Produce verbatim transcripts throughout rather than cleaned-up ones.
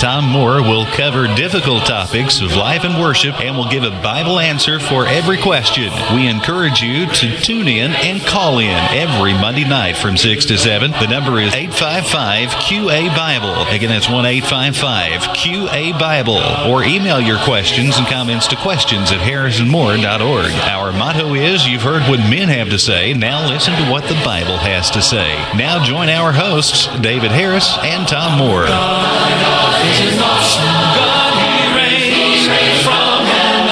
Tom Moore will cover difficult topics of life and worship and will give a Bible answer for every question. We encourage you to tune in and call in every Monday night from six to seven. The number is eight five five Q A Bible. Again, that's one eight five five Q A Bible. Or email your questions and comments to questions at harrison moore dot org. Our motto is, you've heard what men have to say, now listen to what the Bible has to say. Now join our hosts, David Harris and Tom Moore. God is an awesome God. He reigns from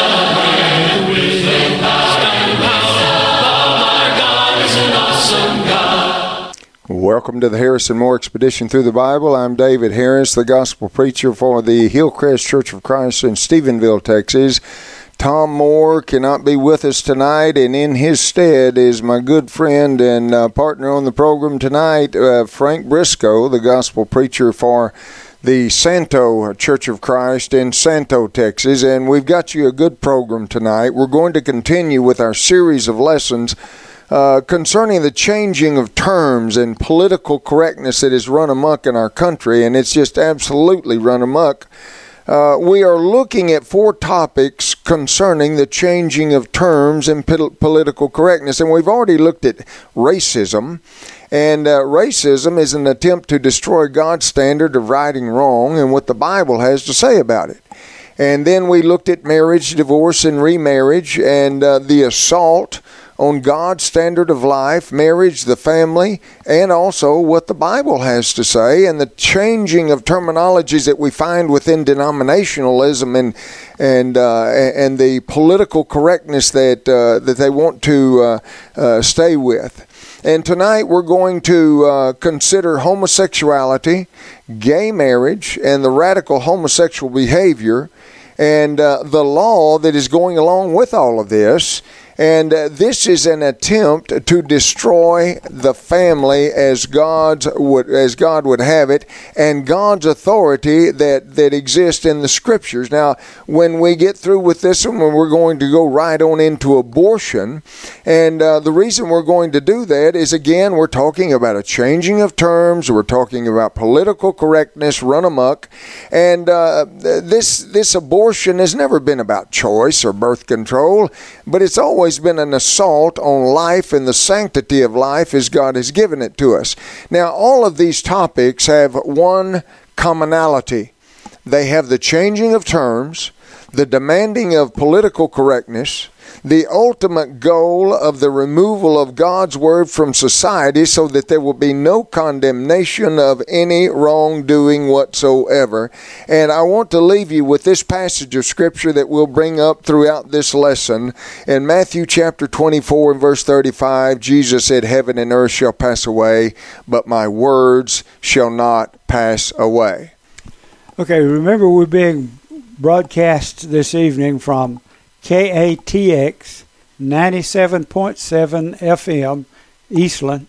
heaven with stunning power. Our God is an awesome God. Welcome to the Harrison Moore Expedition Through the Bible. I'm David Harris, the gospel preacher for the Hillcrest Church of Christ in Stephenville, Texas. Tom Moore cannot be with us tonight, and in his stead is my good friend and uh, partner on the program tonight, uh, Frank Briscoe, the gospel preacher for the Santo Church of Christ in Santo, Texas. And we've got you a good program tonight. We're going to continue with our series of lessons uh, concerning the changing of terms and political correctness that has run amok in our country, and it's just absolutely run amok. Uh, we are looking at four topics concerning the changing of terms and pol- political correctness, and we've already looked at racism, and uh, racism is an attempt to destroy God's standard of right and wrong and what the Bible has to say about it. And then we looked at marriage, divorce, and remarriage, and uh, the assault on God's standard of life, marriage, the family, and also what the Bible has to say, and the changing of terminologies that we find within denominationalism and and uh, and the political correctness that uh, that they want to uh, uh, stay with. And tonight we're going to uh, consider homosexuality, gay marriage, and the radical homosexual behavior, and uh, the law that is going along with all of this. And uh, this is an attempt to destroy the family as God's would, as God would have it, and God's authority that, that exists in the Scriptures. Now, when we get through with this one, we're going to go right on into abortion. And uh, the reason we're going to do that is, again, we're talking about a changing of terms. We're talking about political correctness run amok. And uh, this, this abortion has never been about choice or birth control, but it's always been an assault on life and the sanctity of life as God has given it to us. Now, all of these topics have one commonality. They have the changing of terms, the demanding of political correctness, the ultimate goal of the removal of God's word from society so that there will be no condemnation of any wrongdoing whatsoever. And I want to leave you with this passage of Scripture that we'll bring up throughout this lesson. In Matthew chapter twenty-four and verse thirty-five, Jesus said, "Heaven and earth shall pass away, but my words shall not pass away." Okay, remember we're being broadcast this evening from K A T X ninety-seven point seven F M Eastland,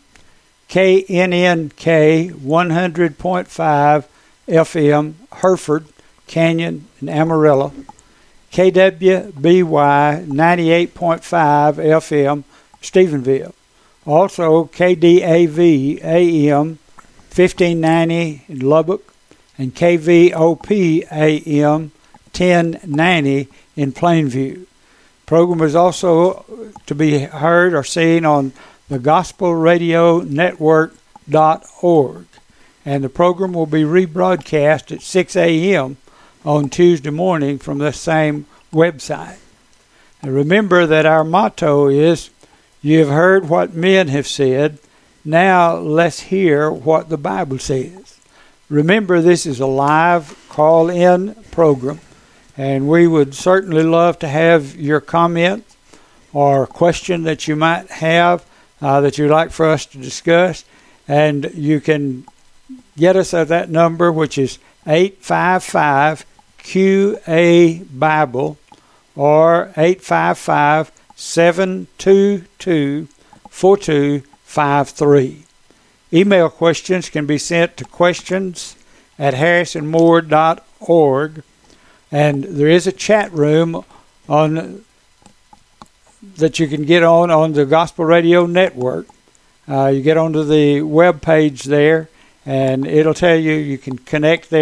K N N K one hundred point five F M Hereford, Canyon, and Amarillo, K W B Y ninety-eight point five F M Stephenville, also K D A V A M fifteen ninety in Lubbock, and K V O P A M ten ninety in Plainview. The program is also to be heard or seen on the gospel radio network dot org. And the program will be rebroadcast at six a.m. on Tuesday morning from the same website. And remember that our motto is, "You have heard what men have said, now let's hear what the Bible says." Remember, this is a live call-in program, and we would certainly love to have your comment or question that you might have uh, that you'd like for us to discuss. And you can get us at that number, which is eight five five Q A Bible or eight five five, seven two two, four two five three. Email questions can be sent to questions at harrison moore dot org. And there is a chat room on that you can get on on the Gospel Radio Network. Uh, you get onto the web page there, and it'll tell you you can connect there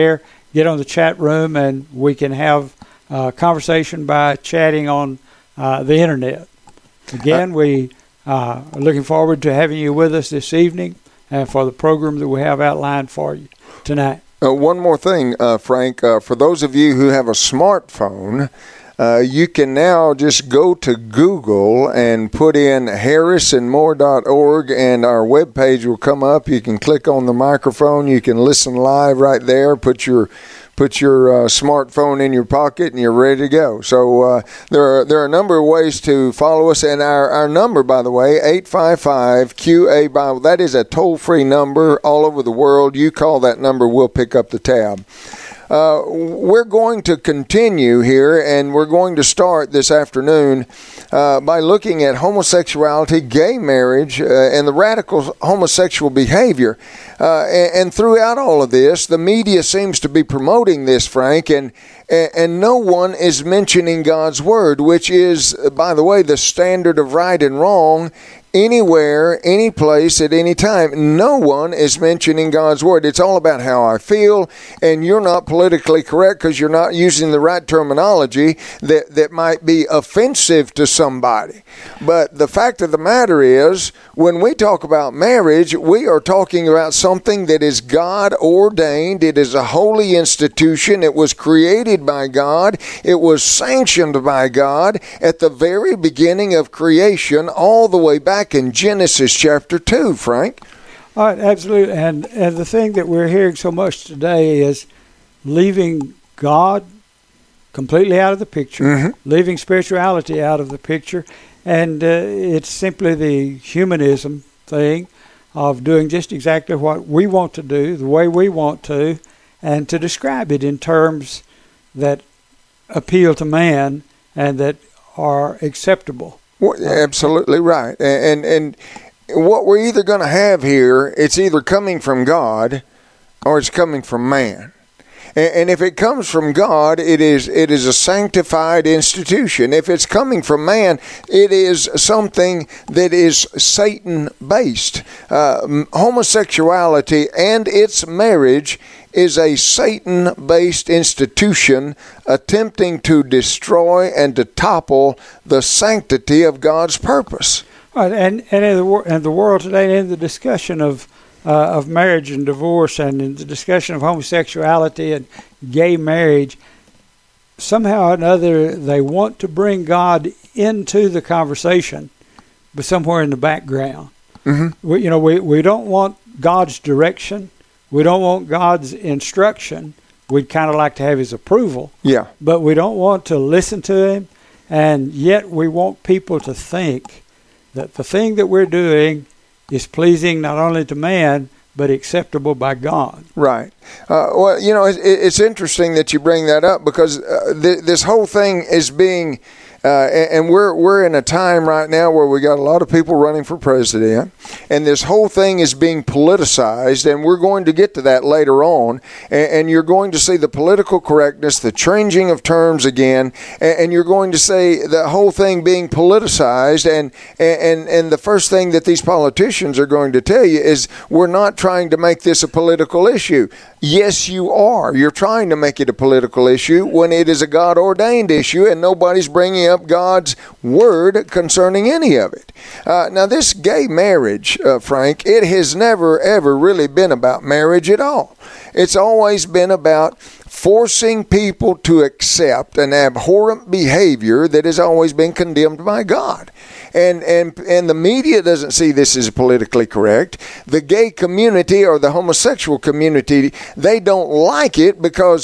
get on the chat room and we can have a conversation by chatting on uh, the internet. Again, we uh, are looking forward to having you with us this evening and for the program that we have outlined for you tonight. Uh, one more thing, uh, Frank. Uh, for those of you who have a smartphone, uh, you can now just go to Google and put in harrison moore dot org, and our webpage will come up. You can click on the microphone. You can listen live right there. Put your Put your uh, smartphone in your pocket and you're ready to go. So uh, there are there are a number of ways to follow us. And our, our number, by the way, eight five five Q A Bible, that is a toll-free number all over the world. You call that number, we'll pick up the tab. Uh, we're going to continue here, and we're going to start this afternoon uh, by looking at homosexuality, gay marriage, uh, and the radical homosexual behavior. Uh, and, and throughout all of this, the media seems to be promoting this, Frank, and and no one is mentioning God's Word, which is, by the way, the standard of right and wrong. Anywhere, any place, at any time, no one is mentioning God's Word. It's all about how I feel, and you're not politically correct because you're not using the right terminology that, that might be offensive to somebody. But the fact of the matter is, when we talk about marriage, we are talking about something that is God ordained. It is a holy institution. It was created by God. It was sanctioned by God at the very beginning of creation, all the way back in Genesis chapter two, Frank. All right, absolutely. And and the thing that we're hearing so much today is leaving God completely out of the picture, mm-hmm. leaving spirituality out of the picture, and uh, it's simply the humanism thing of doing just exactly what we want to do, the way we want to, and to describe it in terms that appeal to man and that are acceptable. Well, absolutely right. And, and and what we're either going to have here, it's either coming from God or it's coming from man. And, and if it comes from God, it is it is a sanctified institution. If it's coming from man, it is something that is Satan-based. Uh, homosexuality and its marriage is a Satan-based institution attempting to destroy and to topple the sanctity of God's purpose. Right, and and in the, in the world today, in the discussion of uh, of marriage and divorce, and in the discussion of homosexuality and gay marriage, somehow or another they want to bring God into the conversation, but somewhere in the background. Mm-hmm. We, you know, we, we don't want God's direction. We don't want God's instruction. We'd kind of like to have His approval. Yeah. But we don't want to listen to Him, and yet we want people to think that the thing that we're doing is pleasing not only to man, but acceptable by God. Right. Uh, well, you know, it, it's interesting that you bring that up because uh, th- this whole thing is being... Uh, and, and we're we're in a time right now where we got a lot of people running for president, and this whole thing is being politicized, and we're going to get to that later on. And, and you're going to see the political correctness, the changing of terms again, and, and you're going to see the whole thing being politicized. And, and and the first thing that these politicians are going to tell you is, we're not trying to make this a political issue. Yes, you are. You're trying to make it a political issue when it is a God-ordained issue, and nobody's bringing up God's word concerning any of it. Uh, now, this gay marriage, uh, Frank, it has never, ever really been about marriage at all. It's always been about forcing people to accept an abhorrent behavior that has always been condemned by God. And and and the media doesn't see this as politically correct. The gay community or the homosexual community, they don't like it because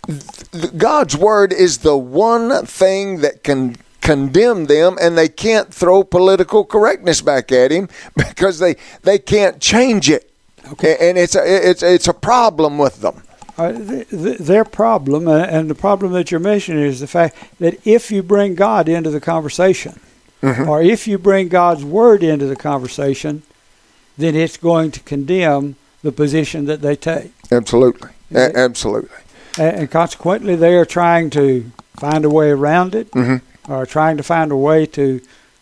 th- God's word is the one thing that can condemn them, and they can't throw political correctness back at him because they, they can't change it. Okay. And it's a, it's it's a problem with them. Uh, th- th- their problem, uh, and the problem that you're mentioning, is the fact that if you bring God into the conversation, mm-hmm. or if you bring God's word into the conversation, then it's going to condemn the position that they take. Absolutely. A- absolutely. And, and consequently, they are trying to find a way around it, mm-hmm. or trying to find a way to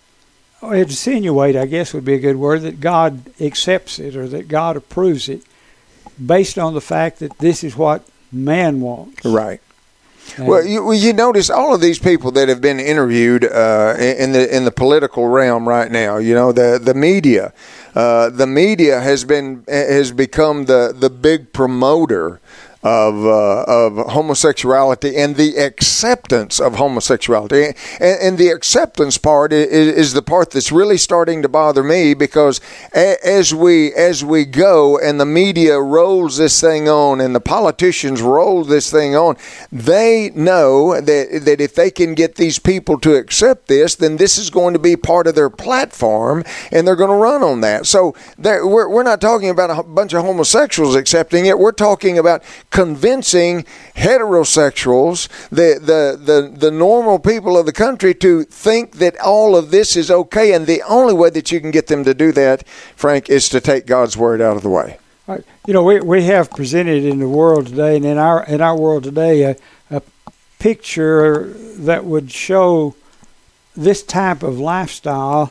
or insinuate, I guess would be a good word, that God accepts it or that God approves it, based on the fact that this is what man wants. Right. And Well, you, you notice all of these people that have been interviewed uh, in the in the political realm right now. You know, the the media, uh, the media has been has become the the big promoter of uh, of homosexuality and the acceptance of homosexuality, and, and the acceptance part is, is the part that's really starting to bother me, because a, as we as we go and the media rolls this thing on and the politicians roll this thing on, they know that that if they can get these people to accept this, then this is going to be part of their platform, and they're going to run on that. So we're we're not talking about a bunch of homosexuals accepting it. We're talking about convincing heterosexuals, the, the the the normal people of the country, to think that all of this is okay. And the only way that you can get them to do that, Frank, is to take God's word out of the way. You know, we we have presented in the world today, and in our in our world today, a, a picture that would show this type of lifestyle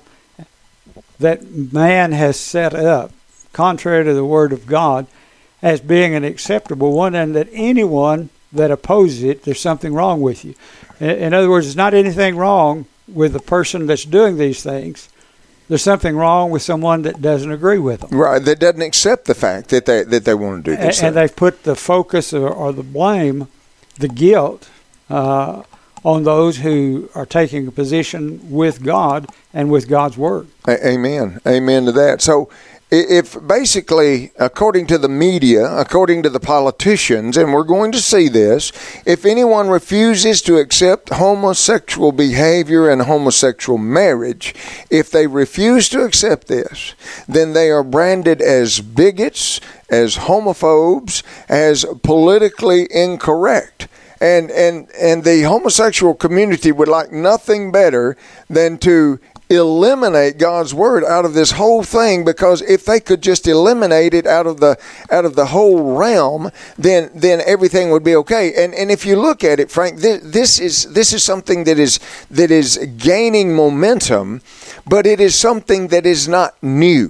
that man has set up, contrary to the Word of God, as being an acceptable one, and that anyone that opposes it, there's something wrong with you. In other words, there's not anything wrong with the person that's doing these things. There's something wrong with someone that doesn't agree with them. Right, that doesn't accept the fact that they that they want to do this. And, and they've put the focus or, or the blame, the guilt, uh, on those who are taking a position with God and with God's Word. Amen. Amen to that. So, if basically, according to the media, according to the politicians, and we're going to see this, if anyone refuses to accept homosexual behavior and homosexual marriage, if they refuse to accept this, then they are branded as bigots, as homophobes, as politically incorrect. And, and, and the homosexual community would like nothing better than to eliminate God's word out of this whole thing, because if they could just eliminate it out of the out of the whole realm, then then everything would be okay. And and if you look at it, Frank, this, this is this is something that is that is gaining momentum, but it is something that is not new.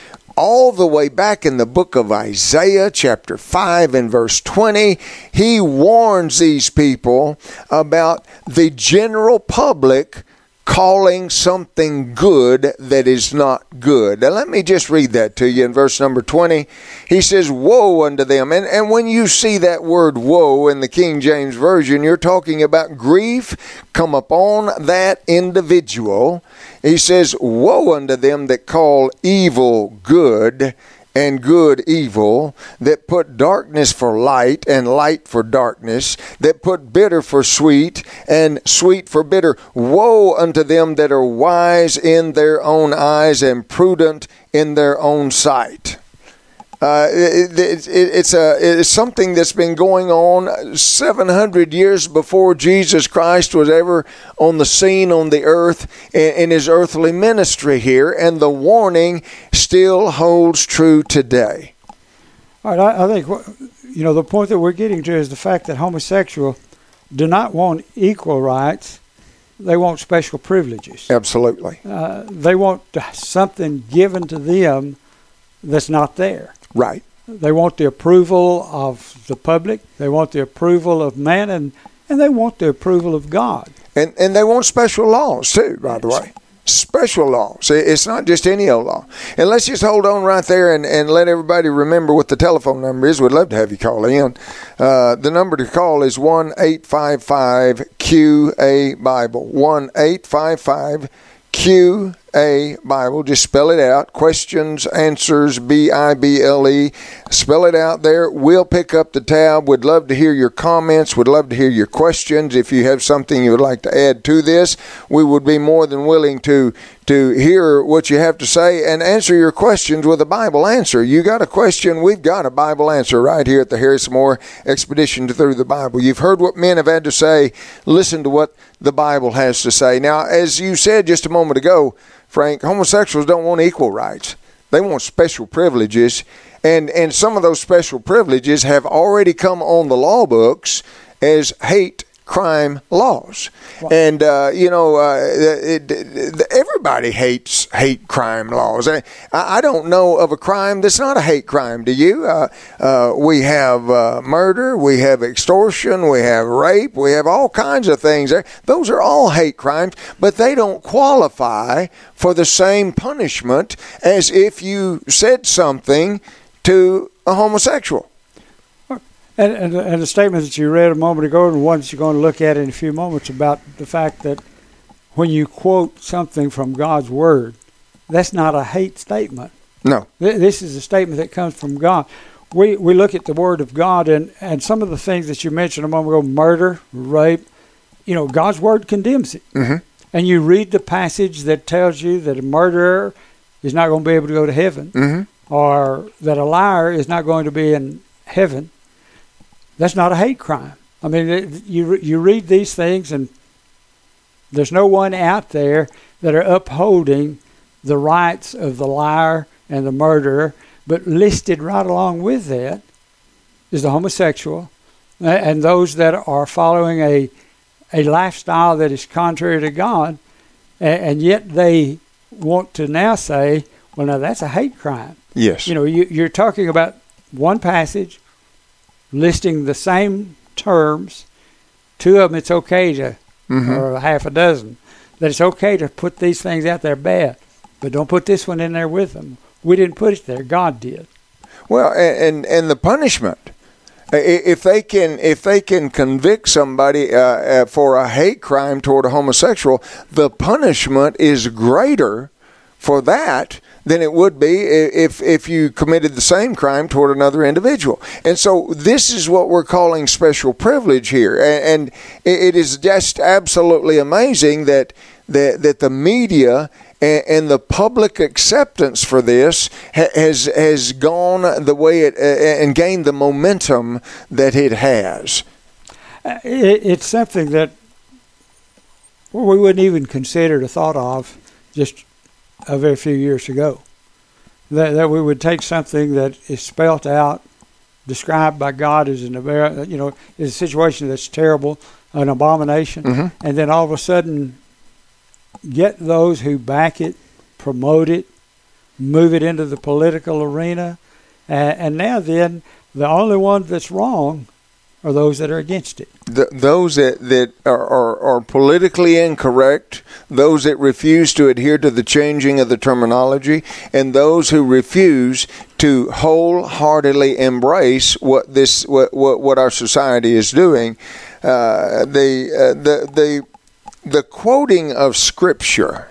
All the way back in the book of Isaiah, chapter five and verse twenty, he warns these people about the general public calling something good that is not good. Now let me just read that to you in verse number twenty. He says, woe unto them. And, and when you see that word woe in the King James Version, you're talking about grief come upon that individual. He says, woe unto them that call evil good and good evil, that put darkness for light and light for darkness, that put bitter for sweet and sweet for bitter. Woe unto them that are wise in their own eyes and prudent in their own sight. Uh, it, it, it, it's a it's something that's been going on seven hundred years before Jesus Christ was ever on the scene on the earth in, in his earthly ministry here, and the warning still holds true today. All right, I, I think you know the point that we're getting to is the fact that homosexuals do not want equal rights; they want special privileges. Absolutely, uh, they want something given to them that's not there. Right. They want the approval of the public. They want the approval of man, and, and they want the approval of God. And and they want special laws too, by the way. Special laws. It's not just any old law. And let's just hold on right there and, and let everybody remember what the telephone number is. We'd love to have you call in. Uh, the number to call is one eight five five Q A Bible. one eight five five Q A Bible. Just spell it out. Questions, answers, B I B L E. Spell it out there. We'll pick up the tab. We'd love to hear your comments. We'd love to hear your questions. If you have something you would like to add to this, we would be more than willing to to hear what you have to say and answer your questions with a Bible answer. You got a question, we've got a Bible answer right here at the Harrison Moore Expedition Through the Bible. You've heard what men have had to say. Listen to what the Bible has to say. Now, as you said just a moment ago, Frank, homosexuals don't want equal rights. They want special privileges, and, and some of those special privileges have already come on the law books as hate crime laws. And, uh, you know, uh, it, it, everybody hates hate crime laws. I, I don't know of a crime that's not a hate crime. Do you? Uh, uh, we have uh, murder, we have extortion, we have rape, we have all kinds of things there. Those are all hate crimes, but they don't qualify for the same punishment as if you said something to a homosexual. And, and, and the statement that you read a moment ago, and the one that you're going to look at in a few moments, about the fact that when you quote something from God's Word, that's not a hate statement. No. Th- this is a statement that comes from God. We we look at the Word of God, and, and some of the things that you mentioned a moment ago, murder, rape, you know, God's Word condemns it. Mm-hmm. And you read the passage that tells you that a murderer is not going to be able to go to heaven, mm-hmm. or that a liar is not going to be in heaven. That's not a hate crime. I mean, it, you you read these things, and there's no one out there that are upholding the rights of the liar and the murderer, but listed right along with that is the homosexual and those that are following a a lifestyle that is contrary to God, and, and yet they want to now say, well, now that's a hate crime. Yes. You know, you, you're talking about one passage listing the same terms. Two of them, it's okay to, mm-hmm. or half a dozen, that it's okay to put these things out there bad, but don't put this one in there with them. We didn't put it there. God did. Well, and and the punishment, if they can if they can convict somebody uh, for a hate crime toward a homosexual, the punishment is greater for that than it would be if if you committed the same crime toward another individual. And so this is what we're calling special privilege here. And it is just absolutely amazing that that, that the media and the public acceptance for this has has gone the way it and gained the momentum that it has. It's something that we wouldn't even consider the thought of just a very few years ago. That that we would take something that is spelt out, described by God as an you know is a situation that's terrible, an abomination, mm-hmm. and then all of a sudden get those who back it, promote it, move it into the political arena, and, and now then the only one that's wrong are those that are against it. The, those that, that are, are, are politically incorrect, those that refuse to adhere to the changing of the terminology, and those who refuse to wholeheartedly embrace what this what what, what our society is doing. Uh, the uh, the the the quoting of Scripture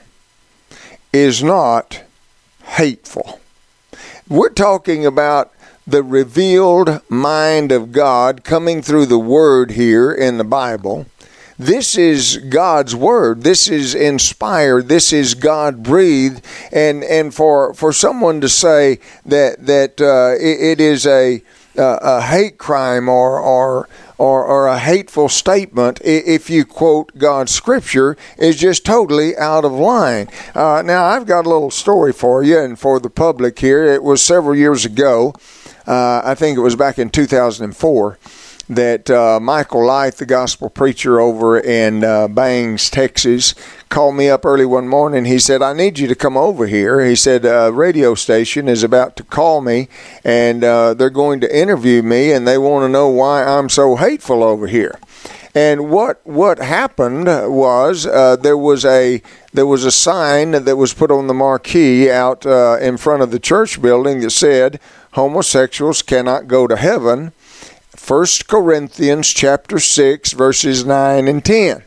is not hateful. We're talking about the revealed mind of God coming through the Word here in the Bible. This is God's Word. This is inspired. This is God-breathed. And and for for someone to say that that uh, it, it is a uh, a hate crime or or or or a hateful statement if you quote God's Scripture is just totally out of line. Uh, now I've got a little story for you and for the public here. It was several years ago. Uh, I think it was back in two thousand four that uh, Michael Light, the gospel preacher over in uh, Bangs, Texas, called me up early one morning. He said, I need you to come over here. He said, a radio station is about to call me, and uh, they're going to interview me, and they want to know why I'm so hateful over here. And what what happened was uh, there was a there was a sign that was put on the marquee out uh, in front of the church building that said, homosexuals cannot go to heaven. First Corinthians chapter six, verses nine and ten.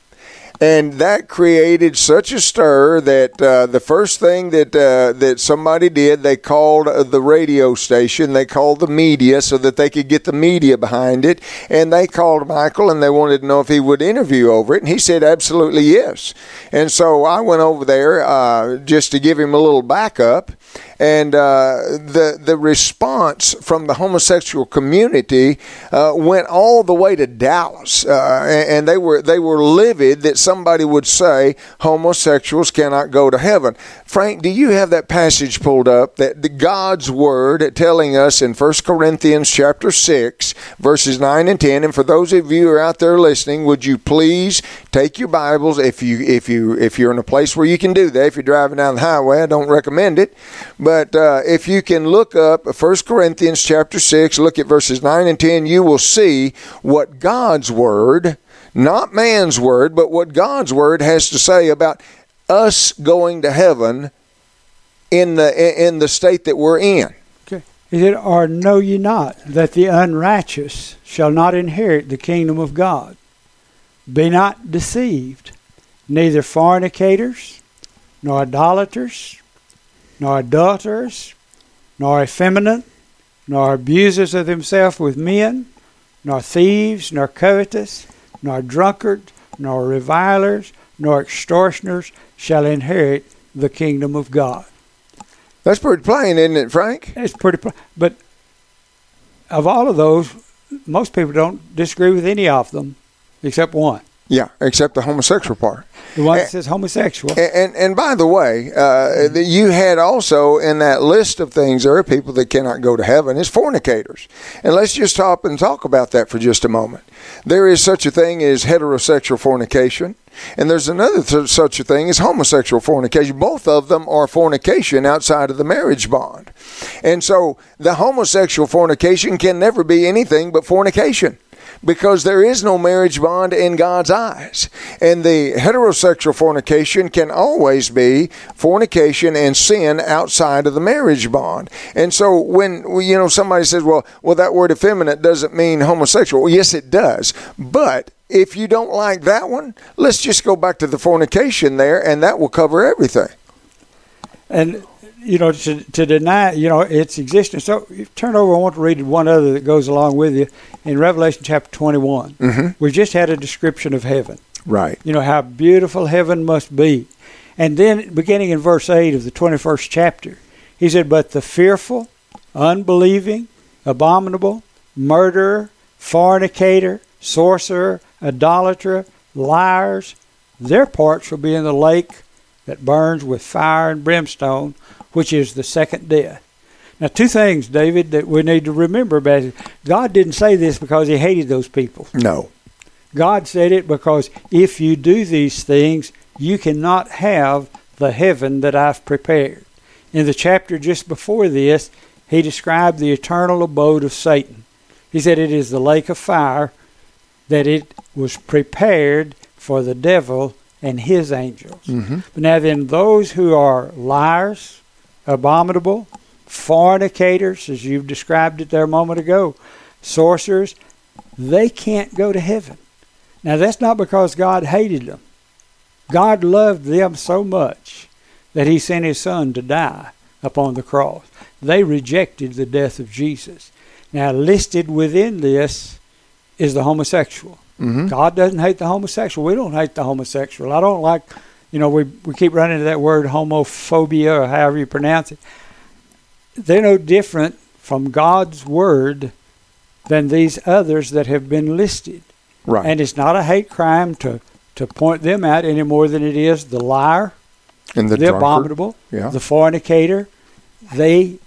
And that created such a stir that uh, the first thing that uh, that somebody did, they called the radio station, they called the media so that they could get the media behind it. And they called Michael and they wanted to know if he would interview over it. And he said, absolutely yes. And so I went over there uh, just to give him a little backup. And uh, the the response from the homosexual community uh, went all the way to Dallas, uh, and, and they were they were livid that somebody would say homosexuals cannot go to heaven. Frank, do you have that passage pulled up, that the God's word telling us in First Corinthians chapter six, verses nine and ten? And for those of you who are out there listening, would you please take your Bibles, if you if you if you're in a place where you can do that. If you're driving down the highway, I don't recommend it. But uh, if you can look up First Corinthians chapter six, look at verses nine and ten, you will see what God's word, not man's word, but what God's word has to say about us going to heaven in the in the state that we're in. Okay. He said, or know ye not that the unrighteous shall not inherit the kingdom of God? Be not deceived, neither fornicators, nor idolaters, nor adulterers, nor effeminate, nor abusers of themselves with men, nor thieves, nor covetous, nor drunkards, nor revilers, nor extortioners shall inherit the kingdom of God. That's pretty plain, isn't it, Frank? It's pretty plain. But of all of those, most people don't disagree with any of them except one. Yeah, except the homosexual part. The one that says homosexual. And, and, and by the way, uh, you had also in that list of things, there are people that cannot go to heaven, is fornicators. And let's just stop and talk about that for just a moment. There is such a thing as heterosexual fornication, and there's another th- such a thing as homosexual fornication. Both of them are fornication outside of the marriage bond. And so the homosexual fornication can never be anything but fornication, because there is no marriage bond in God's eyes. And the heterosexual fornication can always be fornication and sin outside of the marriage bond. And so when, you know, somebody says, well, well, that word effeminate doesn't mean homosexual. Well, yes, it does. But if you don't like that one, let's just go back to the fornication there, and that will cover everything. And you know, to, to deny, you know, its existence. So you turn over, I want to read one other that goes along with you. In Revelation chapter twenty-one, mm-hmm. we just had a description of heaven. Right. You know, how beautiful heaven must be. And then beginning in verse eight of the twenty-first chapter, he said, but the fearful, unbelieving, abominable, murderer, fornicator, sorcerer, idolater, liars, their part shall be in the lake that burns with fire and brimstone, which is the second death. Now, two things, David, that we need to remember about it. God didn't say this because he hated those people. No. God said it because if you do these things, you cannot have the heaven that I've prepared. In the chapter just before this, he described the eternal abode of Satan. He said it is the lake of fire, that it was prepared for the devil and his angels. Mm-hmm. But now then, those who are liars, abominable, fornicators, as you've described it there a moment ago, sorcerers, they can't go to heaven. Now, that's not because God hated them. God loved them so much that he sent his son to die upon the cross. They rejected the death of Jesus. Now, listed within this is the homosexual. Mm-hmm. God doesn't hate the homosexual. We don't hate the homosexual. I don't like, you know, we, we keep running to that word homophobia, or however you pronounce it. They're no different from God's word than these others that have been listed. Right. And it's not a hate crime to, to point them out any more than it is the liar, and the, the abominable, yeah. the fornicator. They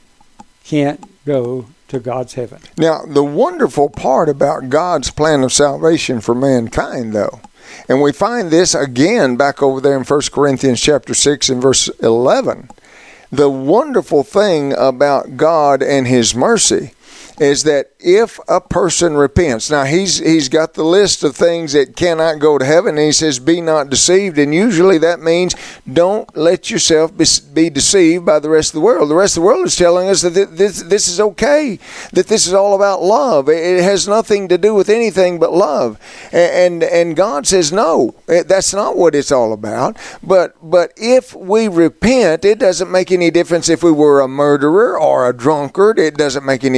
can't go to God's heaven. Now, the wonderful part about God's plan of salvation for mankind, though, and we find this again back over there in First Corinthians chapter six and verse eleven, the wonderful thing about God and his mercy is that if a person repents, now he's he's got the list of things that cannot go to heaven, and he says, be not deceived, and usually that means don't let yourself be, be deceived by the rest of the world. The rest of the world is telling us that this, this is okay, that this is all about love. It has nothing to do with anything but love. And, and, and God says, no, that's not what it's all about. But, but if we repent, it doesn't make any difference if we were a murderer or a drunkard. It doesn't make any difference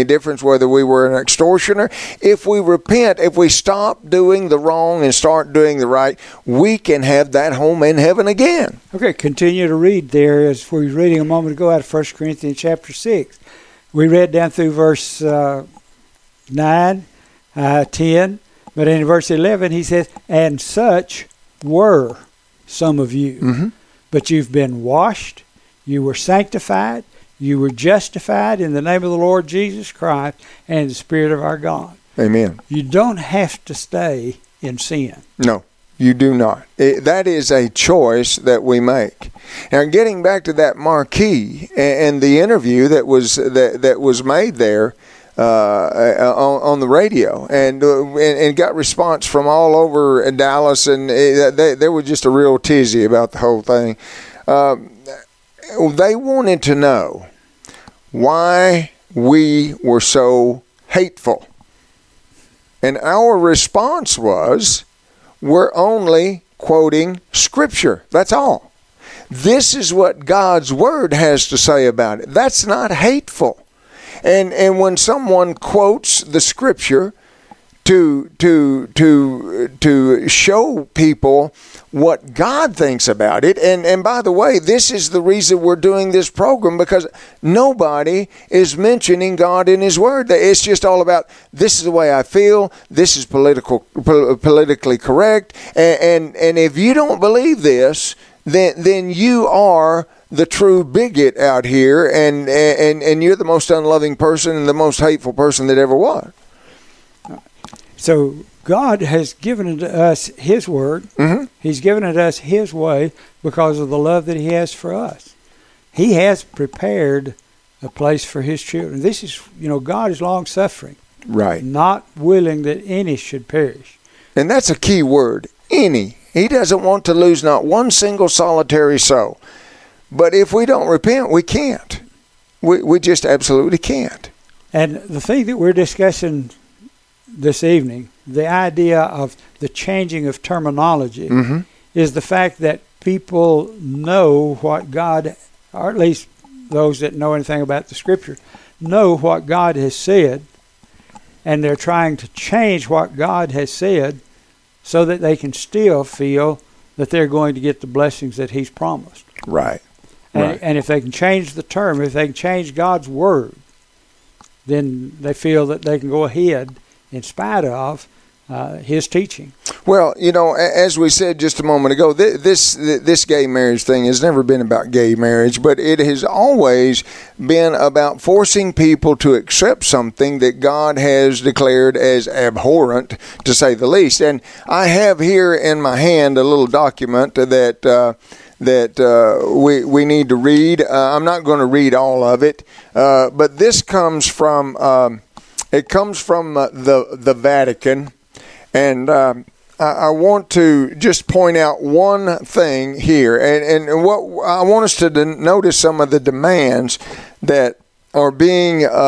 whether we were an extortioner. If we repent, if we stop doing the wrong and start doing the right, we can have that home in heaven again. Okay, continue to read there as we were reading a moment ago out of First Corinthians chapter six. We read down through verse uh, nine, uh, ten, but in verse eleven he says, and such were some of you, Mm-hmm. but you've been washed, you were sanctified, you were justified in the name of the Lord Jesus Christ and the Spirit of our God. Amen. You don't have to stay in sin. No, you do not. It, that is a choice that we make. Now, getting back to that marquee and, and the interview that was that, that was made there uh, on, on the radio, and, uh, and and got response from all over Dallas, and it, they, there was just a real tizzy about the whole thing. Uh, they wanted to know why we were so hateful. And our response was, we're only quoting Scripture. That's all. This is what God's Word has to say about it. That's not hateful. And and when someone quotes the Scripture to to to to show people what God thinks about it, and and by the way, this is the reason we're doing this program, because nobody is mentioning God in His Word. It's just all about, this is the way I feel, this is political po- politically correct, and, and and if you don't believe this, then then you are the true bigot out here, and and and you're the most unloving person and the most hateful person that ever was. So God has given it us His Word. Mm-hmm. He's given it us His way because of the love that He has for us. He has prepared a place for His children. This is, you know, God is long-suffering, Right. not willing that any should perish. And that's a key word, any. He doesn't want to lose not one single solitary soul. But if we don't repent, we can't. We we just absolutely can't. And the thing that we're discussing this evening, the idea of the changing of terminology, Mm-hmm. is the fact that people know what God, or at least those that know anything about the Scripture, know what God has said, and they're trying to change what God has said so that they can still feel that they're going to get the blessings that He's promised. Right. And, Right. and if they can change the term, if they can change God's Word, then they feel that they can go ahead in spite of uh, His teaching. Well, you know, a- as we said just a moment ago, th- this th- this gay marriage thing has never been about gay marriage, but it has always been about forcing people to accept something that God has declared as abhorrent, to say the least. And I have here in my hand a little document that uh, that uh, we we need to read. Uh, I'm not going to read all of it, uh, but this comes from um, it comes from uh, the the Vatican. And um, I, I want to just point out one thing here, and, and what I want us to de- notice some of the demands that are being, uh,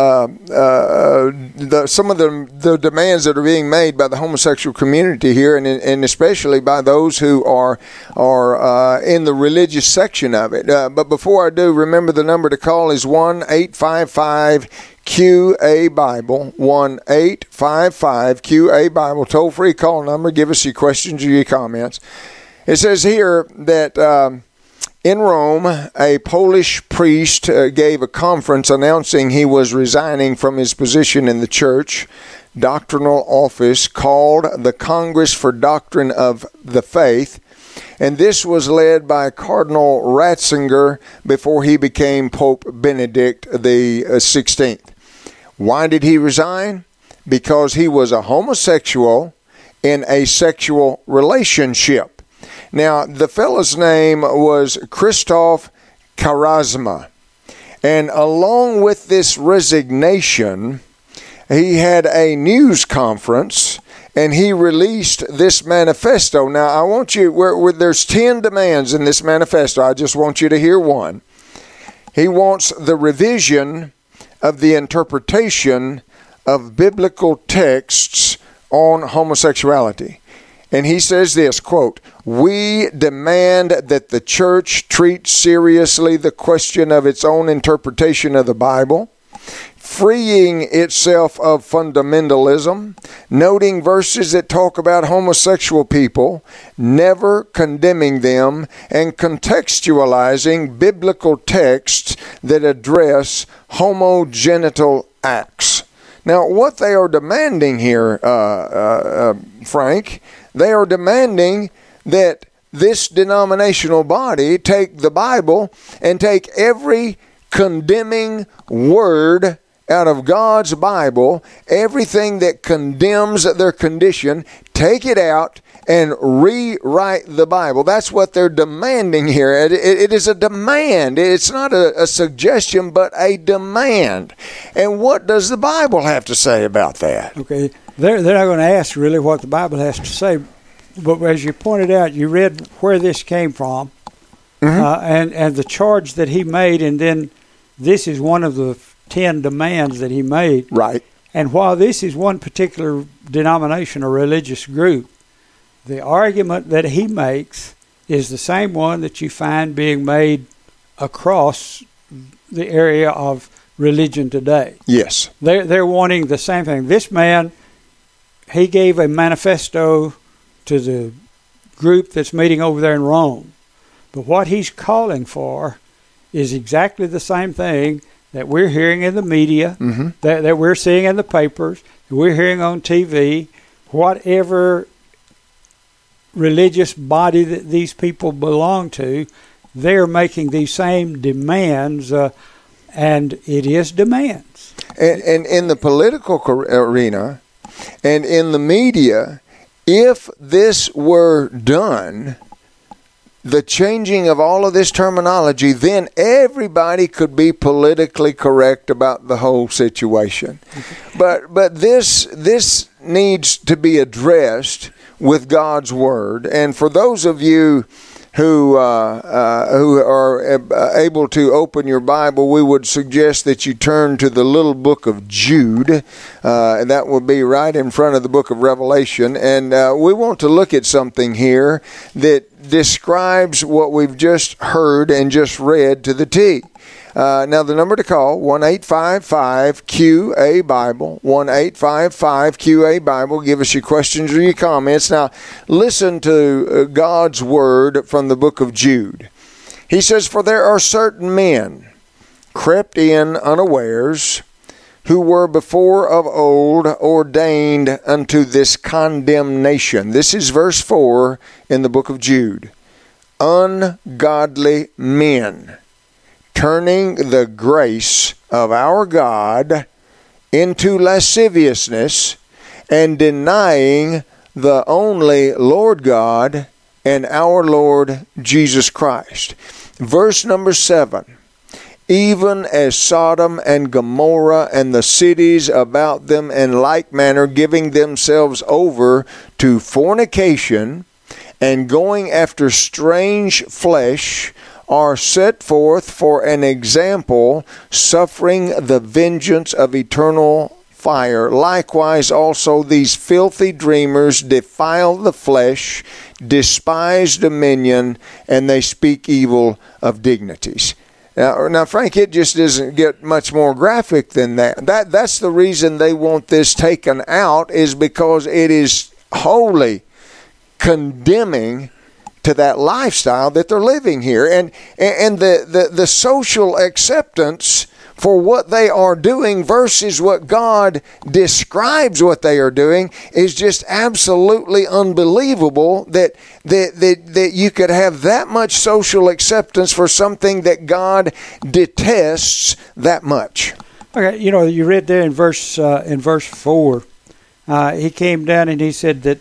uh, the, some of the, the demands that are being made by the homosexual community here, and, and especially by those who are are uh, in the religious section of it. Uh, but before I do, remember the number to call is one eight five five Q A Bible, one eight five five Q A Bible, toll-free call number. Give us your questions or your comments. It says here that um, in Rome, a Polish priest uh, gave a conference announcing he was resigning from his position in the church doctrinal office called the Congress for Doctrine of the Faith, and this was led by Cardinal Ratzinger before he became Pope Benedict the sixteenth. Why did he resign? Because he was a homosexual in a sexual relationship. Now, the fellow's name was Christoph Karazma. And along with this resignation, he had a news conference and he released this manifesto. Now, I want you, where, where there's ten demands in this manifesto. I just want you to hear one. He wants the revision of the interpretation of biblical texts on homosexuality. And he says this, quote, "We demand that the church treat seriously the question of its own interpretation of the Bible, freeing itself of fundamentalism, noting verses that talk about homosexual people, never condemning them, and contextualizing biblical texts that address homogenital acts. Now, what they are demanding here, uh, uh, uh, Frank, they are demanding that this denominational body take the Bible and take every condemning word out of God's Bible, everything that condemns their condition, take it out and rewrite the Bible. That's what they're demanding here. It, it, it is a demand. It's not a, a suggestion, but a demand. And what does the Bible have to say about that? Okay, they're, they're not going to ask really what the Bible has to say. But as you pointed out, you read where this came from, mm-hmm. uh, and, and the charge that he made, and then this is one of the ten demands that he made. Right. And while this is one particular denomination or religious group, the argument that he makes is the same one that you find being made across the area of religion today. Yes. They're, they're wanting the same thing. This man, he gave a manifesto to the group that's meeting over there in Rome. But what he's calling for is exactly the same thing that we're hearing in the media, mm-hmm. that, that we're seeing in the papers, that we're hearing on T V, whatever religious body that these people belong to, they're making these same demands, uh, and it is demands. And, and in the political arena and in the media, if this were done, the changing of all of this terminology, then everybody could be politically correct about the whole situation. Mm-hmm. But but this this needs to be addressed with God's Word. And for those of you who uh, uh, who are able to open your Bible, we would suggest that you turn to the little book of Jude, uh, and that will be right in front of the book of Revelation. And uh, we want to look at something here that describes what we've just heard and just read to the T. Uh, now, the number to call, one eight five five Q A Bible, one eight five five Q A Bible. Give us your questions or your comments. Now, listen to God's Word from the book of Jude. He says, "For there are certain men crept in unawares, who were before of old ordained unto this condemnation." This is verse four in the book of Jude. "Ungodly men, turning the grace of our God into lasciviousness, and denying the only Lord God and our Lord Jesus Christ." Verse number seven. "Even as Sodom and Gomorrah and the cities about them in like manner, giving themselves over to fornication and going after strange flesh, are set forth for an example, suffering the vengeance of eternal fire. Likewise also these filthy dreamers defile the flesh, despise dominion, and they speak evil of dignities." Now, now, Frank, it just doesn't get much more graphic than that. That that's the reason they want this taken out, is because it is wholly condemning to that lifestyle that they're living here, and and the, the, the social acceptance for what they are doing versus what God describes what they are doing is just absolutely unbelievable, that that that, that you could have that much social acceptance for something that God detests that much. Okay, you know, you read there in verse uh, in verse four, uh, he came down and he said that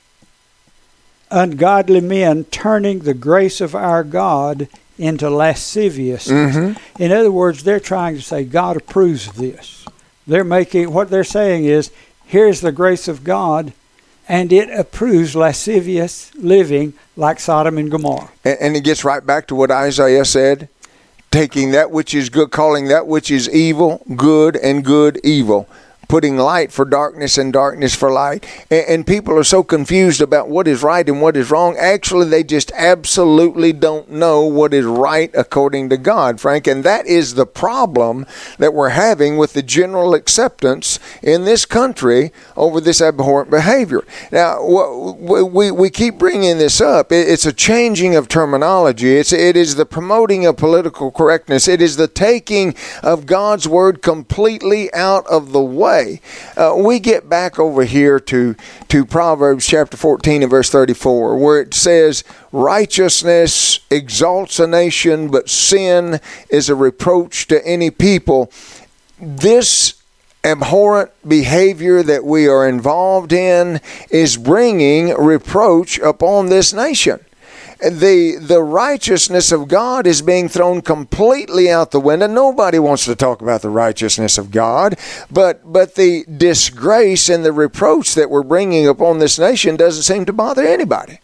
ungodly men turning the grace of our God into lasciviousness. Mm-hmm. In other words, they're trying to say God approves of this. They're making, what they're saying is, here's the grace of God, and it approves lascivious living like Sodom and Gomorrah. And, and it gets right back to what Isaiah said, taking that which is good, calling that which is evil good, and good evil, putting light for darkness and darkness for light. And, and people are so confused about what is right and what is wrong. Actually, they just absolutely don't know what is right according to God, Frank. And that is the problem that we're having with the general acceptance in this country over this abhorrent behavior. Now, we, we keep bringing this up. It's a changing of terminology. It's, it is the promoting of political correctness. It is the taking of God's word completely out of the way. Uh, we get back over here to, to Proverbs chapter fourteen and verse thirty-four, where it says, righteousness exalts a nation, but sin is a reproach to any people. This abhorrent behavior that we are involved in is bringing reproach upon this nation. The the righteousness of God is being thrown completely out the window. Nobody wants to talk about the righteousness of God, but but the disgrace and the reproach that we're bringing upon this nation doesn't seem to bother anybody.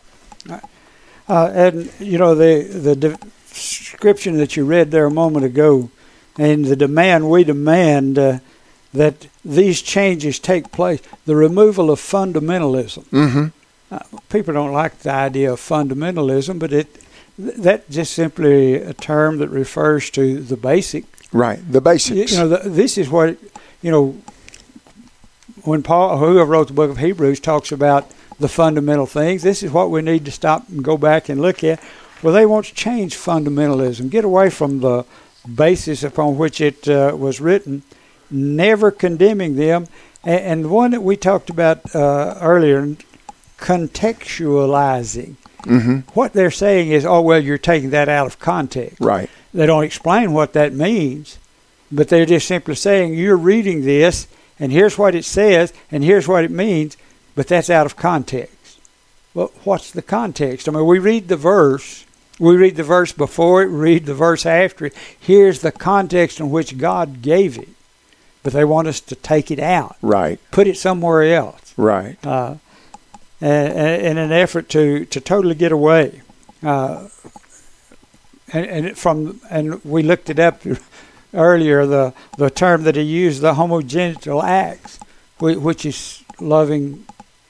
Uh, and, you know, the, the description that you read there a moment ago, and the demand, we demand uh, that these changes take place, the removal of fundamentalism. Mm-hmm. Uh, people don't like the idea of fundamentalism, but it that just simply a term that refers to the basic. Right, the basics. You, you know, the, this is what, you know, when Paul, whoever wrote the book of Hebrews, talks about the fundamental things, this is what we need to stop and go back and look at. Well, they want to change fundamentalism, get away from the basis upon which it uh, was written, never condemning them. And, and the one that we talked about uh, earlier, contextualizing. Mm-hmm. What they're saying is, oh, well, you're taking that out of context. Right. They don't explain what that means, but they're just simply saying, you're reading this, and here's what it says, and here's what it means, but that's out of context. Well, what's the context? I mean, we read the verse. We read the verse before it, we read the verse after it. Here's the context in which God gave it, but they want us to take it out. Right. Put it somewhere else. Right. Uh, in an effort to, to totally get away. Uh, and, and from and we looked it up earlier, the, the term that he used, the homogenital acts, which is loving,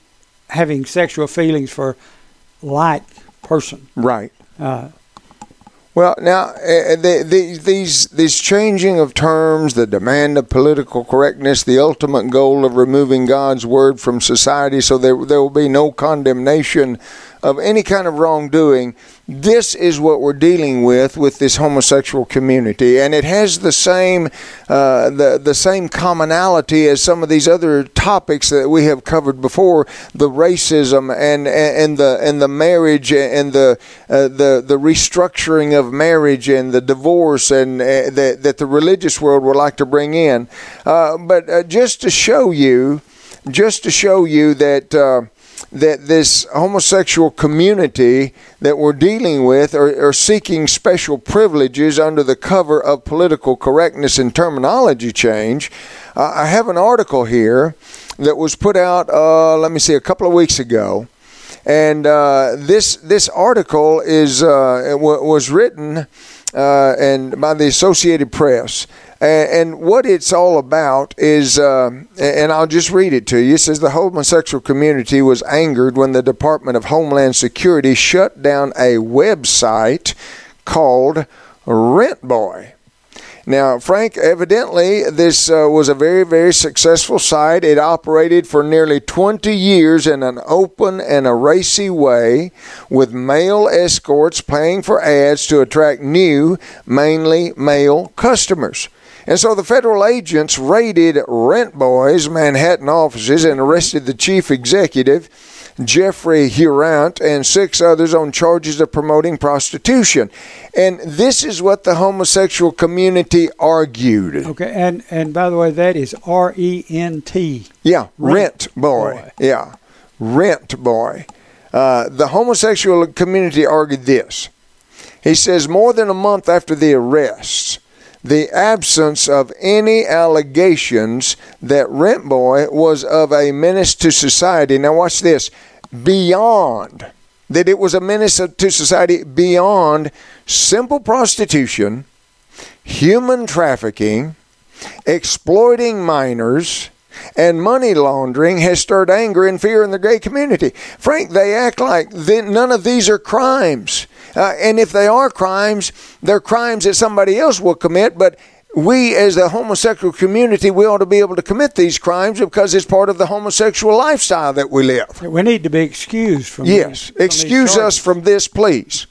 having sexual feelings for like person. Right. Uh, Well, now, uh, the, the, these these changing of terms, the demand of political correctness, the ultimate goal of removing God's word from society so there, there will be no condemnation of any kind of wrongdoing, this is what we're dealing with with this homosexual community. And it has the same uh, the, the same commonality as some of these other topics that we have covered before, the racism and and the and the marriage and the uh, the the restructuring of marriage and the divorce and uh, that, that the religious world would like to bring in. Uh, but uh, just to show you, just to show you that uh, that this homosexual community that we're dealing with are, are seeking special privileges under the cover of political correctness and terminology change. Uh, I have an article here that was put out, uh, let me see, a couple of weeks ago. And uh, this this article is uh, w- was written uh, and by the Associated Press. And, and what it's all about is, uh, and I'll just read it to you. It says the homosexual community was angered when the Department of Homeland Security shut down a website called Rent Boy. Now, Frank, evidently this uh, was a very, very successful site. It operated for nearly twenty years in an open and a racy way, with male escorts paying for ads to attract new, mainly male customers. And so the federal agents raided Rent Boy's Manhattan offices and arrested the chief executive, Jeffrey Hurant, and six others on charges of promoting prostitution. And this is what the homosexual community argued. Okay, and, and by the way, that is R E N T. Yeah, Rent, Rent Boy. Boy. Yeah, Rent Boy. Uh, the homosexual community argued this. He says, more than a month after the arrests, the absence of any allegations that Rent Boy was of a menace to society. Now watch this. Beyond, that it was a menace to society beyond simple prostitution, human trafficking, exploiting minors, and money laundering has stirred anger and fear in the gay community. Frank, they act like none of these are crimes. Uh, and if they are crimes, they're crimes that somebody else will commit, but we as the homosexual community, we ought to be able to commit these crimes because it's part of the homosexual lifestyle that we live. We need to be excused from Yes, these, from excuse these us from this, please.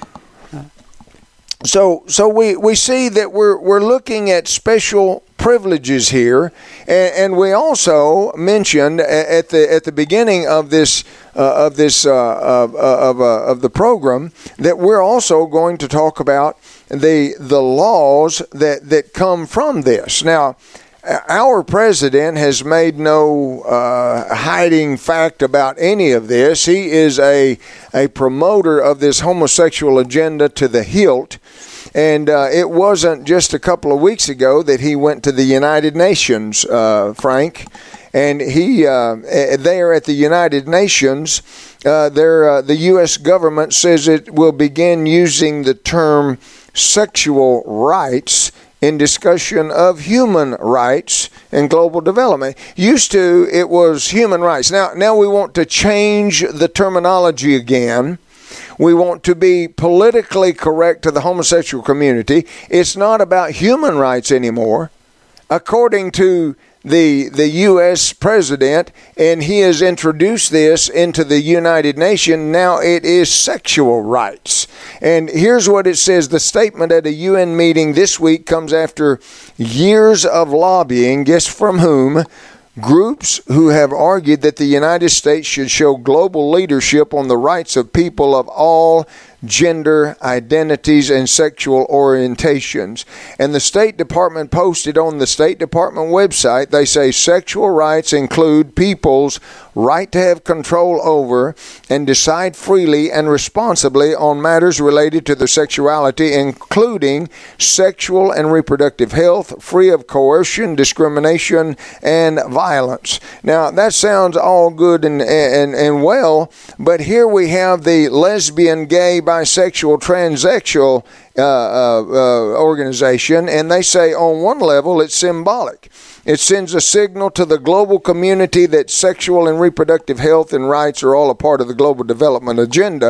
So, so we, we see that we're we're looking at special privileges here, and, and we also mentioned at the at the beginning of this uh, of this uh, of of, uh, of the program that we're also going to talk about the the laws that that come from this. Now, our president has made no uh, hiding fact about any of this. He is a a promoter of this homosexual agenda to the hilt. And uh, it wasn't just a couple of weeks ago that he went to the United Nations, uh, Frank. And he, uh, there at the United Nations, uh, there, uh, the U S government says it will begin using the term sexual rights in discussion of human rights and global development. Used to, it was human rights. Now, now we want to change the terminology again. We want to be politically correct to the homosexual community. It's not about human rights anymore. According to the the U S president, and he has introduced this into the United Nations, now it is sexual rights. And here's what it says. The statement at a U N meeting this week comes after years of lobbying. Guess from whom? Groups who have argued that the United States should show global leadership on the rights of people of all gender identities and sexual orientations. And the State Department posted on the State Department website, they say sexual rights include people's right to have control over and decide freely and responsibly on matters related to their sexuality, including sexual and reproductive health, free of coercion, discrimination, and violence. Now, that sounds all good and, and, and well, but here we have the lesbian, gay, bisexual, transsexual uh, uh, uh, organization, and they say on one level it's symbolic. It sends a signal to the global community that sexual and reproductive health and rights are all a part of the global development agenda.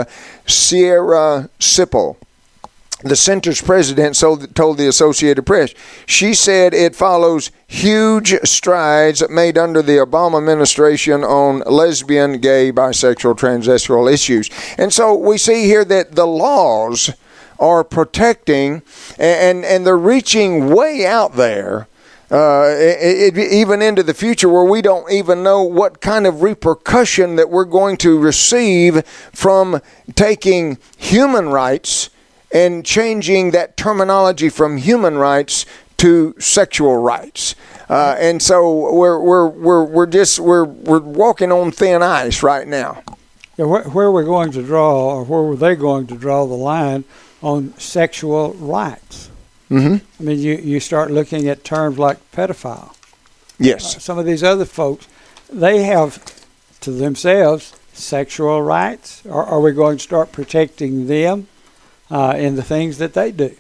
Sierra Sipple, the center's president, told the Associated Press. She said it follows huge strides made under the Obama administration on lesbian, gay, bisexual, transsexual issues. And so we see here that the laws are protecting, and, and they're reaching way out there, uh, it, it, even into the future, where we don't even know what kind of repercussion that we're going to receive from taking human rights and changing that terminology from human rights to sexual rights. Uh, and so we're we're we're we're just we're we're walking on thin ice right now. Yeah, where, where we're going to draw, or where were they going to draw the line on sexual rights? Mm-hmm. I mean, you, you start looking at terms like pedophile. Yes. Uh, some of these other folks, they have to themselves sexual rights. Or are we going to start protecting them uh, in the things that they do?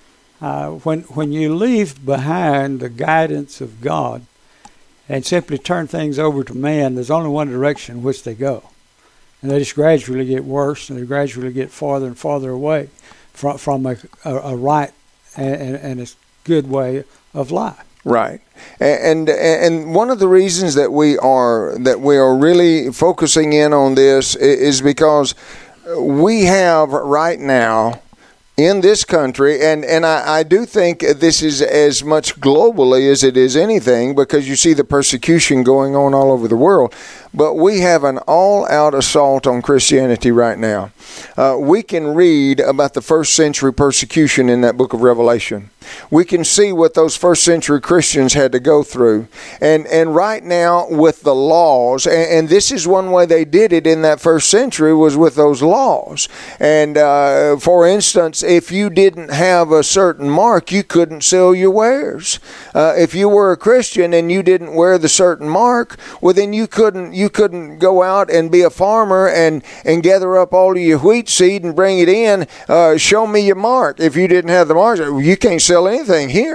Uh, when when you leave behind the guidance of God and simply turn things over to man, there's only one direction in which they go. And they just gradually get worse, and they gradually get farther and farther away from, from a, a, a right and, and a good way of life. Right. And and one of the reasons that we are that we are really focusing in on this is because we have right now in this country, and, and I, I do think this is as much globally as it is anything, because you see the persecution going on all over the world. But we have an all-out assault on Christianity right now. Uh, we can read about the first century persecution in that book of Revelation. We can see what those first century Christians had to go through. And and right now with the laws, and, and this is one way they did it in that first century, was with those laws. And uh, for instance, if you didn't have a certain mark, you couldn't sell your wares. Uh, if you were a Christian and you didn't wear the certain mark, well then you couldn't you couldn't go out and be a farmer and, and gather up all of your wheat seed and bring it in. Uh, show me your mark. If you didn't have the mark, you can't sell anything here.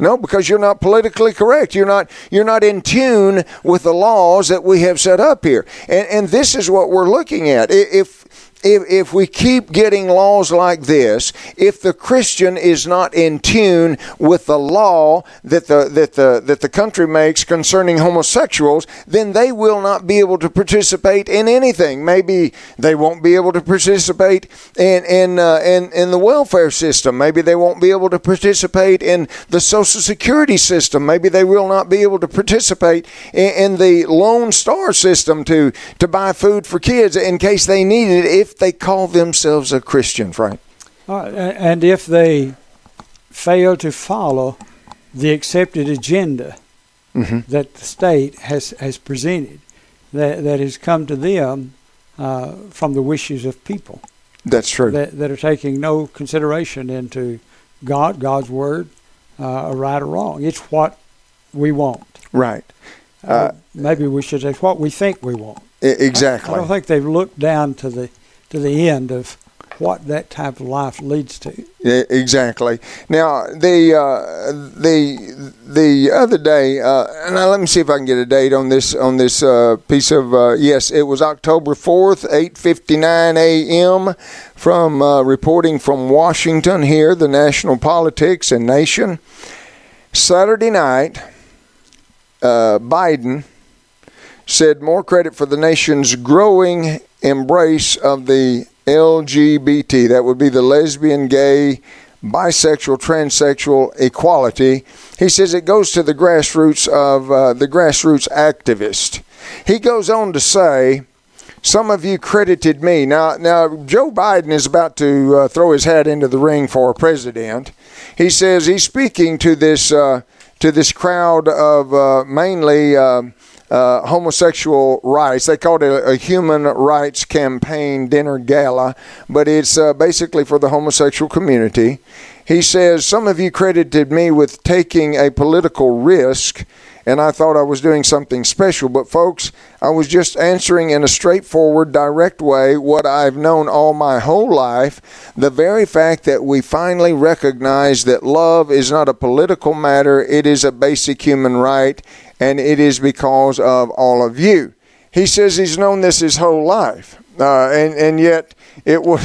No, because you're not politically correct. You're not you're not in tune with the laws that we have set up here. And and this is what we're looking at. If If, if we keep getting laws like this, if the Christian is not in tune with the law that the that the that the country makes concerning homosexuals, then they will not be able to participate in anything. Maybe they won't be able to participate in in uh, in, in the welfare system. Maybe they won't be able to participate in the Social Security system. Maybe they will not be able to participate in, in the Lone Star system to to buy food for kids in case they need it. If they call themselves a Christian, Frank. Uh, and if they fail to follow the accepted agenda mm-hmm. that the state has, has presented, that, that has come to them uh, from the wishes of people. That's true. That, that are taking no consideration into God, God's word, uh, right or wrong. It's what we want. Right. Uh, uh, maybe we should say it's what we think we want. Exactly. I, I don't think they've looked down to the to the end of what that type of life leads to. Yeah, exactly. Now, the uh, the the other day, uh, now let me see if I can get a date on this on this uh, piece of. Uh, yes, it was October fourth, eight fifty-nine a.m. from uh, reporting from Washington here, the National Politics and Nation. Saturday night, uh, Biden said more credit for the nation's growing embrace of the L G B T. That would be the lesbian, gay, bisexual, transsexual equality. He says it goes to the grassroots of uh, the grassroots activist. He goes on to say, some of you credited me. Now, now Joe Biden is about to uh, throw his hat into the ring for president. He says he's speaking to this uh, to this crowd of uh, mainly uh, Uh, homosexual rights. They called it a, a human rights campaign dinner gala, but it's uh, basically for the homosexual community. He says, some of you credited me with taking a political risk, and I thought I was doing something special. But folks, I was just answering in a straightforward, direct way what I've known all my whole life. The very fact that we finally recognize that love is not a political matter, it is a basic human right, and it is because of all of you. He says he's known this his whole life, uh, and, and yet it was...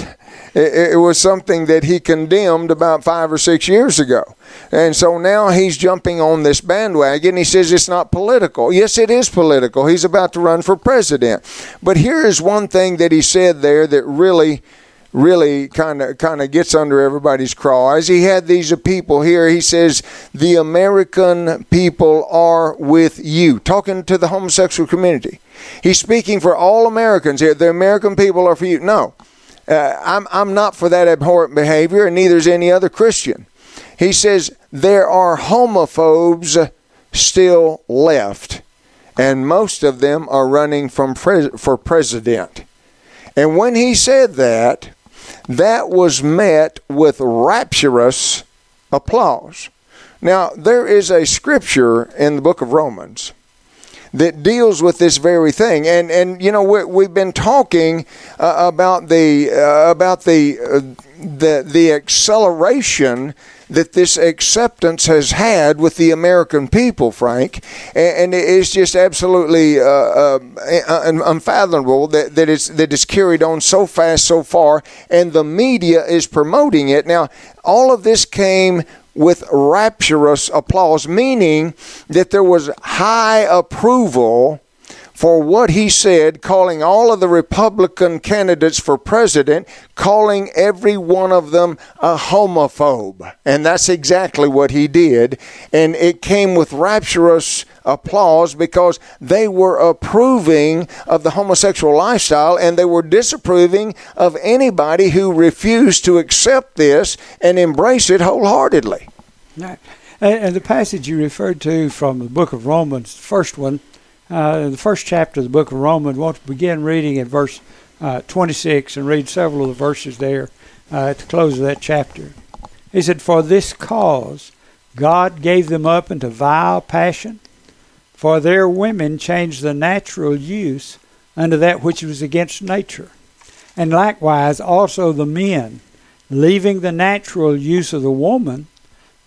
It was something that he condemned about five or six years ago. And so now he's jumping on this bandwagon. He says it's not political. Yes, it is political. He's about to run for president. But here is one thing that he said there that really, really kind of kind of gets under everybody's craw. As he had these people here, he says, the American people are with you. Talking to the homosexual community. He's speaking for all Americans here. The American people are for you. No. Uh, I'm I'm not for that abhorrent behavior, and neither is any other Christian. He says there are homophobes still left, and most of them are running from pres- for president. And when he said that, that was met with rapturous applause. Now, there is a scripture in the book of Romans that deals with this very thing, and and you know we, we've been talking uh, about the uh, about the uh, the the acceleration that this acceptance has had with the American people, Frank, and, and it's just absolutely uh, uh, unfathomable that that it's that it's carried on so fast, so far, and the media is promoting it. Now, all of this came with rapturous applause, meaning that there was high approval for what he said, calling all of the Republican candidates for president, calling every one of them a homophobe. And that's exactly what he did. And it came with rapturous applause because they were approving of the homosexual lifestyle, and they were disapproving of anybody who refused to accept this and embrace it wholeheartedly. Right. And the passage you referred to from the book of Romans, the first one, uh, the first chapter of the book of Romans, I want to begin reading at verse uh, twenty-six and read several of the verses there uh, at the close of that chapter. He said, for this cause God gave them up into vile passion, for their women changed the natural use unto that which was against nature. And likewise also the men, leaving the natural use of the woman,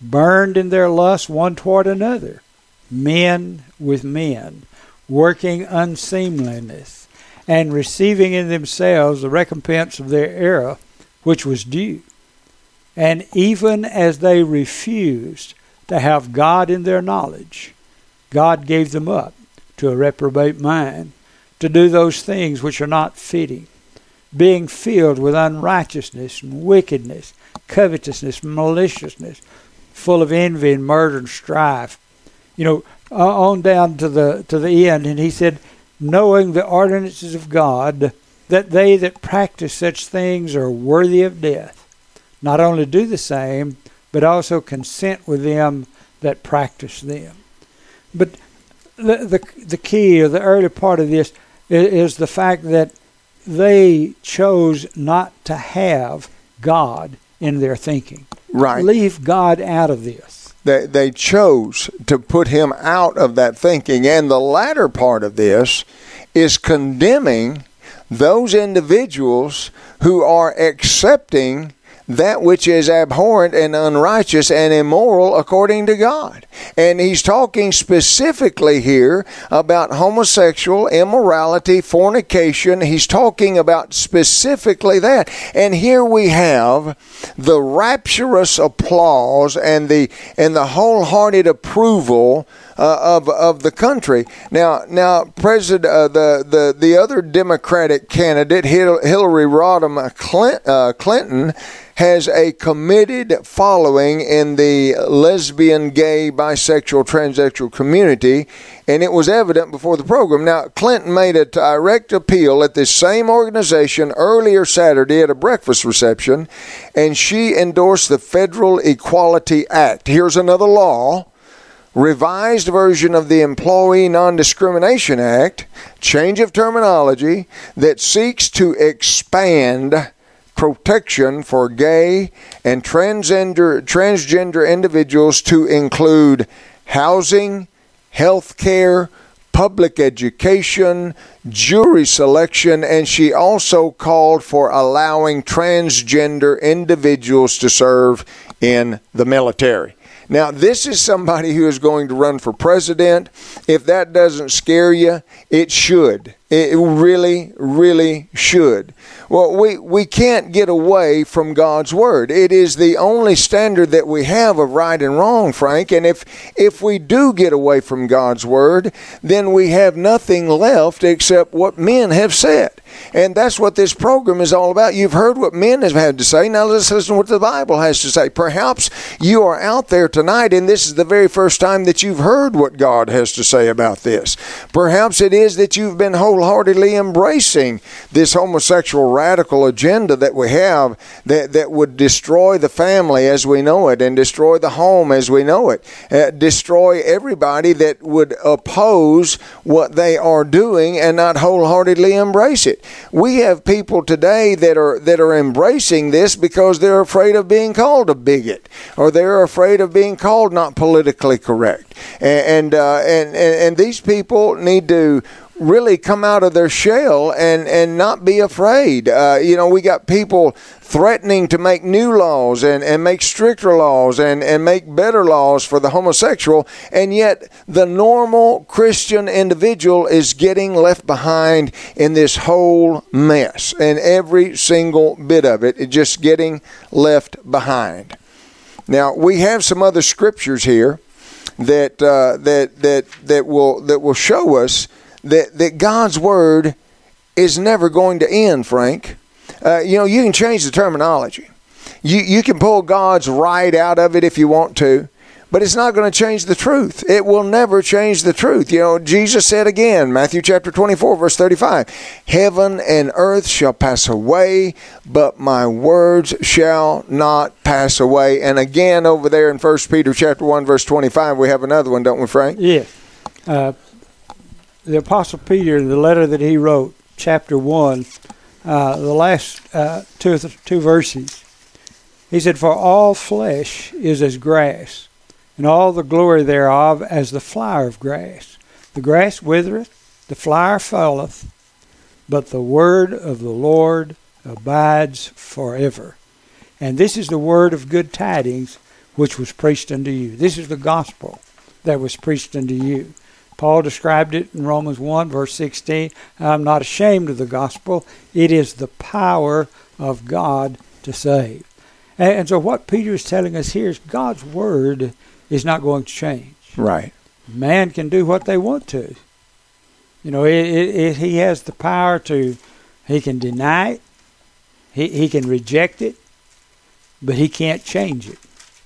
burned in their lust one toward another, men with men, working unseemliness, and receiving in themselves the recompense of their error, which was due. And even as they refused to have God in their knowledge, God gave them up to a reprobate mind, to do those things which are not fitting, being filled with unrighteousness and wickedness, covetousness, maliciousness, full of envy and murder and strife. You know, on down to the to the end, and he said, knowing the ordinances of God, that they that practice such things are worthy of death, not only do the same, but also consent with them that practice them. But the the, the key, or the early part of this, is, is the fact that they chose not to have God in their thinking. Right. Leave God out of this. They, they chose to put him out of that thinking. And the latter part of this is condemning those individuals who are accepting that which is abhorrent and unrighteous and immoral according to God. And he's talking specifically here about homosexual immorality, fornication. He's talking about specifically that. And here we have the rapturous applause and the and the wholehearted approval Uh, of of the country. Now, now, President, uh, the the the other Democratic candidate, Hillary Rodham Clinton, has a committed following in the lesbian, gay, bisexual, transsexual community, and it was evident before the program. Now, Clinton made a direct appeal at this same organization earlier Saturday at a breakfast reception, and she endorsed the Federal Equality Act. Here's another law. Revised version of the Employee Non-Discrimination Act, change of terminology, that seeks to expand protection for gay and transgender transgender individuals to include housing, health care, public education, jury selection, and she also called for allowing transgender individuals to serve in the military. Now, this is somebody who is going to run for president. If that doesn't scare you, it should. It really, really should. Well, we, we can't get away from God's Word. It is the only standard that we have of right and wrong, Frank. And if if we do get away from God's Word, then we have nothing left except what men have said. And that's what this program is all about. You've heard what men have had to say. Now let's listen to what the Bible has to say. Perhaps you are out there tonight and this is the very first time that you've heard what God has to say about this. Perhaps it is that you've been wholeheartedly embracing this homosexual radical agenda that we have that, that would destroy the family as we know it and destroy the home as we know it. Uh, destroy everybody that would oppose what they are doing and not wholeheartedly embrace it. We have people today that are that are embracing this because they're afraid of being called a bigot, or they're afraid of being called not politically correct. And and uh, and, and, and these people need to really come out of their shell and, and not be afraid. Uh, you know, we got people threatening to make new laws and, and make stricter laws and, and make better laws for the homosexual, and yet the normal Christian individual is getting left behind in this whole mess, and every single bit of it is just getting left behind. Now, we have some other scriptures here that uh, that that that will that will show us that that God's Word is never going to end, Frank. Uh, you know, you can change the terminology. You you can pull God's right out of it if you want to, but it's not going to change the truth. It will never change the truth. You know, Jesus said again, Matthew chapter twenty-four, verse thirty-five, heaven and earth shall pass away, but my words shall not pass away. And again, over there in First Peter chapter one, verse twenty-five, we have another one, don't we, Frank? Yes. Uh, the Apostle Peter, the letter that he wrote, chapter one, uh, the last uh, two, two verses, he said, for all flesh is as grass, and all the glory thereof as the flower of grass. The grass withereth, the flower falleth, but the word of the Lord abides forever. And this is the word of good tidings, which was preached unto you. This is the gospel that was preached unto you. Paul described it in Romans one, verse sixteen. I'm not ashamed of the gospel. It is the power of God to save. And, and so what Peter is telling us here is God's word is not going to change. Right. Man can do what they want to. You know, it, it, it, he has the power to, he can deny it, he, he can reject it, but he can't change it.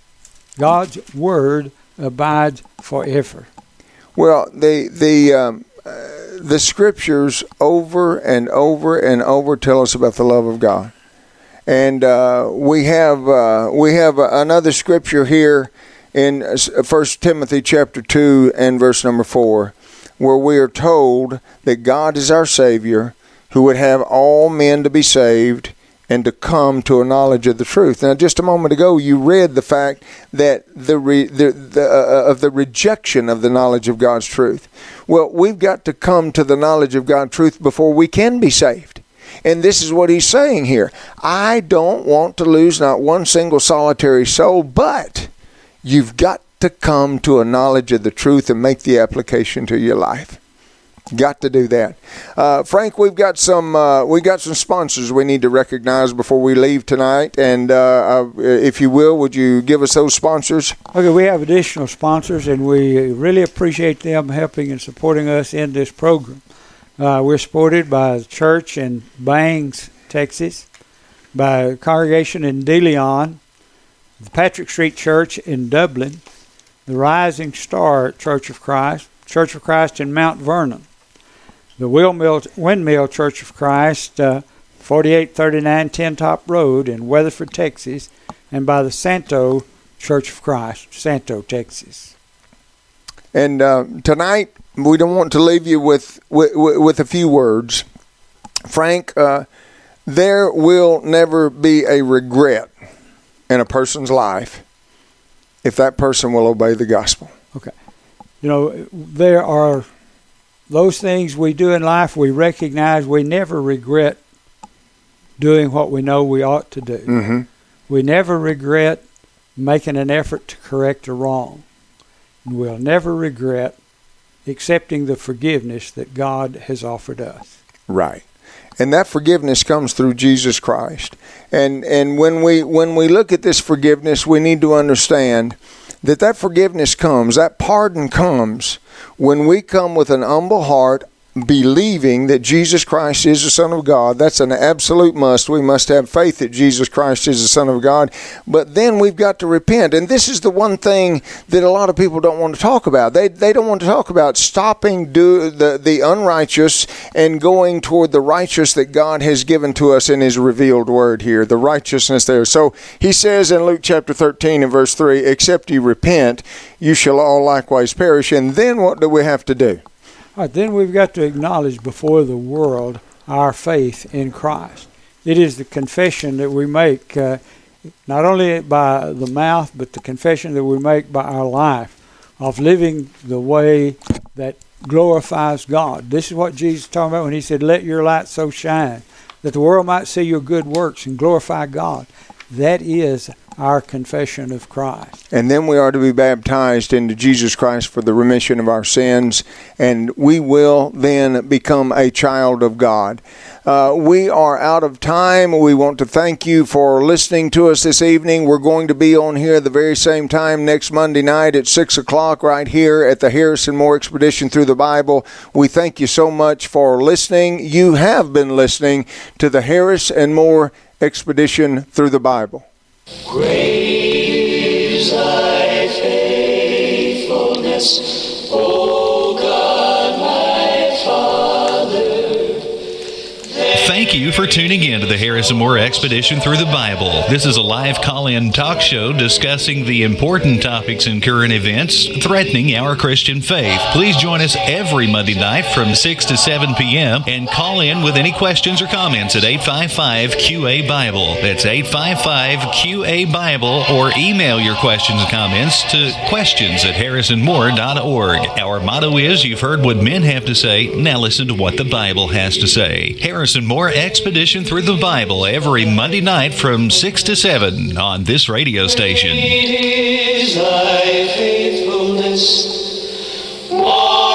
God's word abides forever. Well, the the um, uh, the scriptures over and over and over tell us about the love of God, and uh, we have uh, we have another scripture here in First Timothy chapter two and verse number four, where we are told that God is our Savior, who would have all men to be saved and to come to a knowledge of the truth. Now, just a moment ago, you read the fact that the, re, the, the uh, of the rejection of the knowledge of God's truth. Well, we've got to come to the knowledge of God's truth before we can be saved. And this is what he's saying here. I don't want to lose not one single solitary soul, but you've got to come to a knowledge of the truth and make the application to your life. Got to do that. Uh, Frank, we've got some uh, we got some sponsors we need to recognize before we leave tonight. And uh, uh, if you will, would you give us those sponsors? Okay, we have additional sponsors, and we really appreciate them helping and supporting us in this program. Uh, we're supported by the church in Bangs, Texas, by a congregation in De Leon, the Patrick Street Church in Dublin, the Rising Star Church of Christ, Church of Christ in Mount Vernon, the Windmill, Windmill Church of Christ, uh, forty-eight thirty-nine Tin Top Road in Weatherford, Texas, and by the Santo Church of Christ, Santo, Texas. And uh, tonight, we don't want to leave you with with, with a few words. Frank, uh, there will never be a regret in a person's life if that person will obey the gospel. Okay. You know, there are those things we do in life we recognize we never regret doing what we know we ought to do. Mm-hmm. We never regret making an effort to correct a wrong. And we'll never regret accepting the forgiveness that God has offered us. Right. And that forgiveness comes through Jesus Christ. And and when we when we look at this forgiveness, we need to understand that that forgiveness comes, that pardon comes when we come with an humble heart, believing that Jesus Christ is the Son of God. That's an absolute must. We must have faith that Jesus Christ is the Son of God. But then we've got to repent. And this is the one thing that a lot of people don't want to talk about. They they don't want to talk about stopping do the, the unrighteous and going toward the righteous that God has given to us in his revealed word here, the righteousness there. So he says in Luke chapter thirteen and verse three, except you repent, you shall all likewise perish. And then what do we have to do? All right, then we've got to acknowledge before the world our faith in Christ. It is the confession that we make, uh, not only by the mouth, but the confession that we make by our life of living the way that glorifies God. This is what Jesus is talking about when he said, let your light so shine that the world might see your good works and glorify God. That is our confession of Christ. And then we are to be baptized into Jesus Christ for the remission of our sins, and we will then become a child of God. Uh, we are out of time. We want to thank you for listening to us this evening. We're going to be on here the very same time next Monday night at six o'clock right here at the Harrison Moore Expedition Through the Bible. We thank you so much for listening. You have been listening to the Harris and Moore Expedition Through the Bible. Great is thy faithfulness, O God, my Father. Thank you for tuning in to the Harrison Moore Expedition Through the Bible. This is a live call-in talk show discussing the important topics and current events threatening our Christian faith. Please join us every Monday night from six to seven p.m. and call in with any questions or comments at eight five five Q A Bible. That's eight five five Q A Bible, or email your questions and comments to questions at harrison moore dot org. Our motto is, you've heard what men have to say, now listen to what the Bible has to say. Harrison Moore expedition through the Bible every Monday night from six to seven on this radio station. Great is thy faithfulness, Lord.